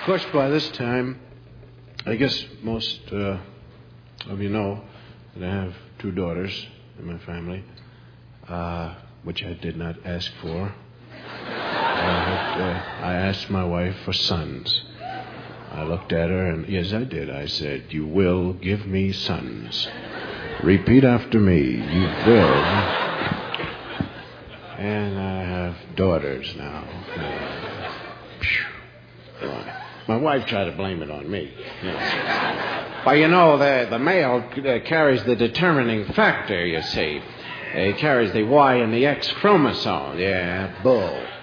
course, by this time, I guess most of you know that I have 2 daughters in my family, which I did not ask for. I asked my wife for sons. I looked at her, and yes, I did. I said, "You will give me sons." Repeat after me. You will. And I have daughters now. My wife tried to blame it on me. Well, you know, the male carries the determining factor, you see. He carries the Y and the X chromosome. Yeah, bull.